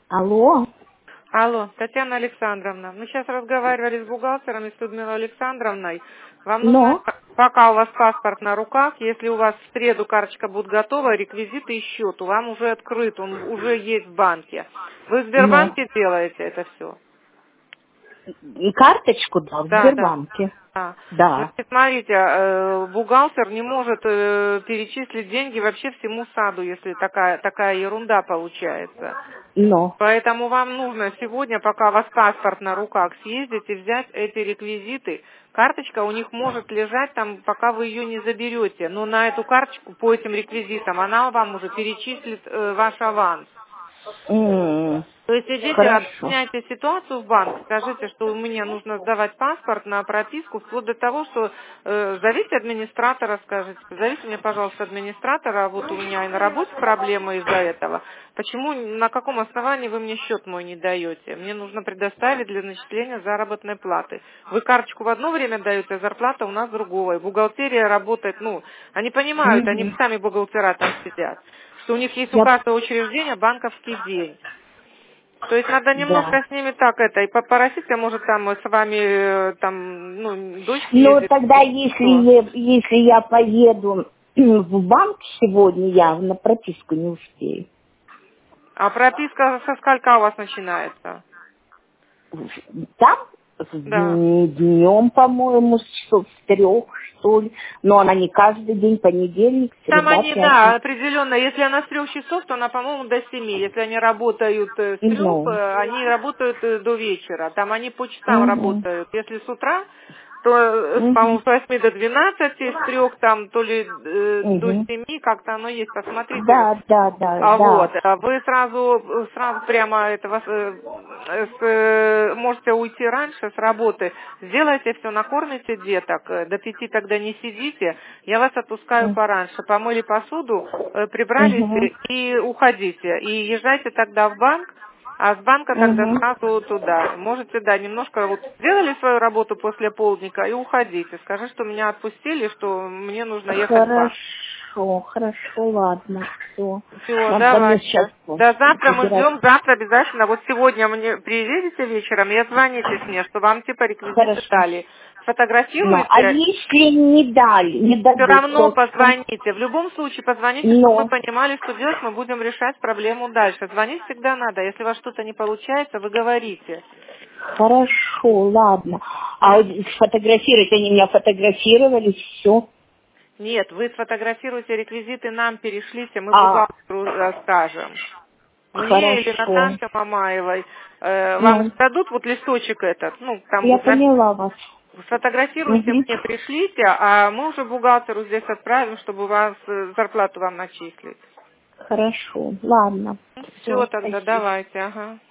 Алло. Алло, Татьяна Александровна. Мы сейчас разговаривали с бухгалтером и с Людмилой Александровной. Вам нужно, Но. пока у вас паспорт на руках, если у вас в среду карточка будет готова, реквизиты и счет, вам уже открыт, он уже есть в банке. Вы в Но. Сбербанке делаете это все? И карточку, да, в Да, да. Сбербанке. Да. Да. Значит, смотрите, бухгалтер не может перечислить деньги вообще всему саду, если такая ерунда получается. Но. Поэтому вам нужно сегодня, пока у вас паспорт на руках, съездить и взять эти реквизиты. Карточка у них может лежать там, пока вы ее не заберете. Но на эту карточку по этим реквизитам она вам уже перечислит ваш аванс. То есть идите, Хорошо. объясняйте ситуацию в банк, скажите, что мне нужно сдавать паспорт на прописку, вплоть до того, что зовите администратора, скажите, зовите мне, пожалуйста, администратора, вот у меня и на работе проблемы из-за этого. Почему, на каком основании вы мне счет мой не даете? Мне нужно предоставить для начисления заработной платы. Вы карточку в одно время даете, а зарплата у нас другое. Бухгалтерия работает, они понимают, они сами бухгалтера там сидят, что у них есть у Я... каждого учреждения банковский день. То есть надо Да. немножко с ними так и попросить, а может там с вами дочь Но ездит. тогда, Что? если я поеду в банк сегодня, я на прописку не успею. А прописка со сколька у вас начинается? Там Да. днем, по-моему, часов с 3, что ли. Но она не каждый день, понедельник, Там среда, они, да, пятница. определенно, если она с 3 часов, то она, по-моему, до 7. Если они работают с 3, Ну. они работают до вечера. Там они по часам Угу. работают. Если с утра, то, Угу. по-моему, с 8 до 12, с 3 там, то ли до Угу. 7, как-то оно есть, посмотрите. Да, да, да, А вот, да. вы сразу прямо можете уйти раньше с работы, сделайте все, накормите деток, до 5 тогда не сидите, я вас отпускаю пораньше, помыли посуду, прибрались Угу. и уходите, и езжайте тогда в банк, а с банка тогда Угу. сразу туда. Можете, да, немножко вот сделали свою работу после полдника и уходите. Скажи, что меня отпустили, что мне нужно ехать в банк. Хорошо, ладно, все. Все, Надо мне давайте. сейчас До завтра мы забирать. ждем, завтра обязательно. Вот сегодня мне приедете вечером и отзвонитесь мне, что вам типа реквизиты Хорошо. дали. Ну, а Сфотографируйте, если не дали, не все дадут, равно то что? позвоните. В любом случае позвоните, чтобы мы Но. понимали, что делать, мы будем решать проблему дальше. Звонить всегда надо. Если у вас что-то не получается, вы говорите. Хорошо, ладно. А вот сфотографировать, они меня фотографировали, все. Нет, вы сфотографируйте реквизиты, нам перешлите, мы А, бухгалтеру скажем. Мне или хорошо. Наташе Мамаевой. Вам Ну, дадут вот листочек этот, там я будет поняла вас. сфотографируйте, Угу. мне пришлите, а мы уже бухгалтеру здесь отправим, чтобы вас зарплату вам начислить. Хорошо, ладно. Все, Все, тогда спасибо. давайте, ага.